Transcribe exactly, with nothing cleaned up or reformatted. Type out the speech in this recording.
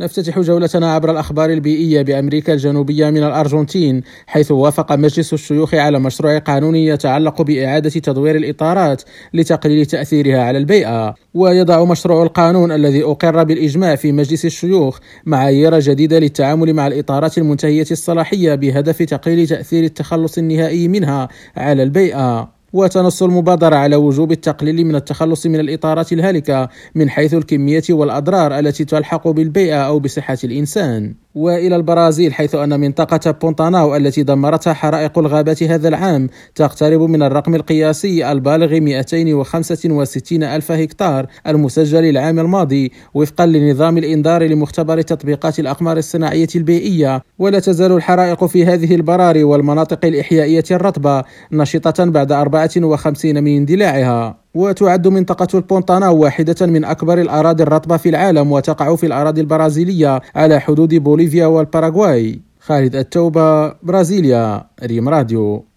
نفتتح جولتنا عبر الأخبار البيئية بأمريكا الجنوبية من الأرجنتين، حيث وافق مجلس الشيوخ على مشروع قانوني يتعلق بإعادة تدوير الإطارات لتقليل تأثيرها على البيئة. ويضع مشروع القانون الذي أقر بالإجماع في مجلس الشيوخ معايير جديدة للتعامل مع الإطارات المنتهية الصلاحية بهدف تقليل تأثير التخلص النهائي منها على البيئة. وتنص المبادرة على وجوب التقليل من التخلص من الإطارات الهالكة من حيث الكمية والأضرار التي تلحق بالبيئة أو بصحة الإنسان. وإلى البرازيل، حيث أن منطقة بونتاناو التي دمرتها حرائق الغابات هذا العام تقترب من الرقم القياسي البالغ مئتين وخمسة وستين ألف هكتار المسجل العام الماضي وفقا لنظام الإنذار لمختبر تطبيقات الأقمار الصناعية البيئية. ولا تزال الحرائق في هذه البراري والمناطق الإحيائية الرطبة نشطة بعد أربعة وخمسين من اندلاعها. وتعد منطقة البونتاناو واحدة من أكبر الأراضي الرطبة في العالم، وتقع في الأراضي البرازيلية على حدود بوليفيا والباراغواي. خالد التوبة، برازيليا، ريم راديو.